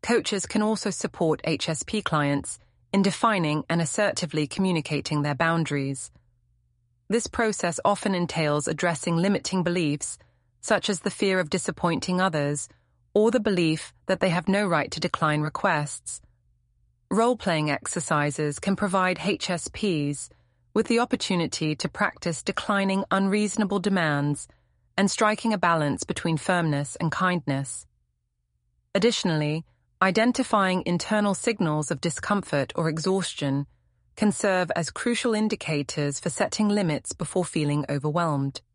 Coaches can also support HSP clients in defining and assertively communicating their boundaries. This process often entails addressing limiting beliefs, such as the fear of disappointing others or the belief that they have no right to decline requests. Role-playing exercises can provide HSPs with the opportunity to practice declining unreasonable demands and striking a balance between firmness and kindness. Additionally, identifying internal signals of discomfort or exhaustion can serve as crucial indicators for setting limits before feeling overwhelmed.